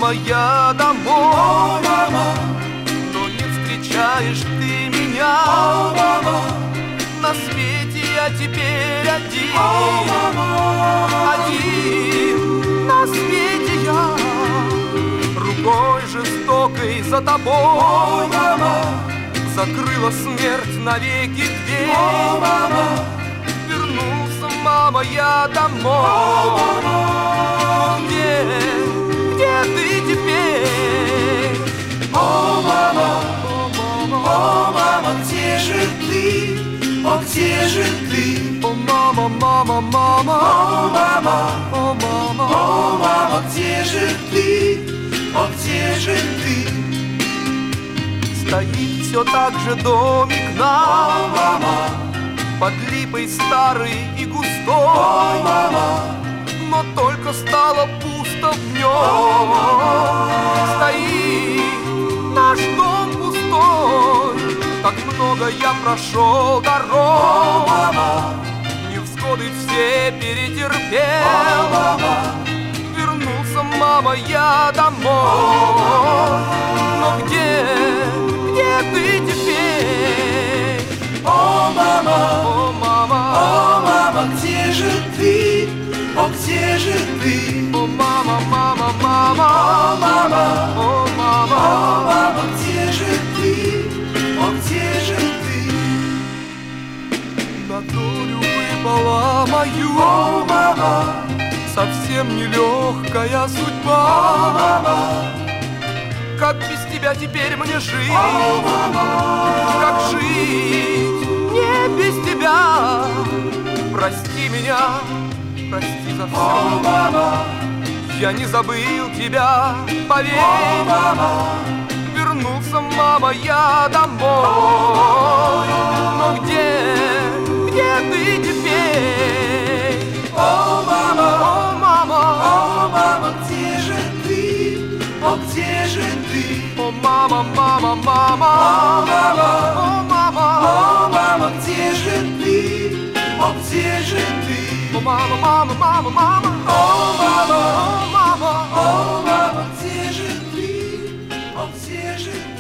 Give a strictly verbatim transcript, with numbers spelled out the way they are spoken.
мама, я домой. О, мама, Но не встречаешь ты меня. о, мама, На свете я теперь один. о, мама, Один на свете я, рукой жестокой за тобой. о, мама, Закрыла смерть навеки дверь. о, мама, Вернулся, мама, я домой. о, мама, Где, где ты теперь? о, мама, О, мама, о, мама, где же ты? О, где же ты? о, мама, мама, мама, О, мама, о, мама, о, мама, где же ты? О, где же ты? стоит все так же домик О, наш, мама, под липой старый и о, густой. мама, Но только стало пусто в нем. Стоит наш дом пустой. Так много я прошел о, дорог, мама, невзгоды все о, перетерпел. мама, Вернулся, мама, я домой. Но где, где ты теперь? о, мама, О, мама, о, мама, где же ты? О, где же ты? о, мама, мама, мама, О, мама, о, о, мама. мама, где же ты? О, где же ты? На долю выпала мою О, мама, совсем нелегкая о, судьба. мама, Как без тебя теперь мне жить? о, мама, Как жить не без тебя? Прости меня, прости за о, все. мама, Я не забыл тебя, о, поверь. мама, Вернулся, мама, я домой. Но где, где ты теперь? о, мама, О, мама, о, мама, где же ты? О, где же ты? о, мама, мама, О, мама, мама, о, мама, о, мама, где же ты? О, где же ты? о, мама, мама, мама, мама, О, мама, о, мама. о, мама, где же ты? О, где же ты?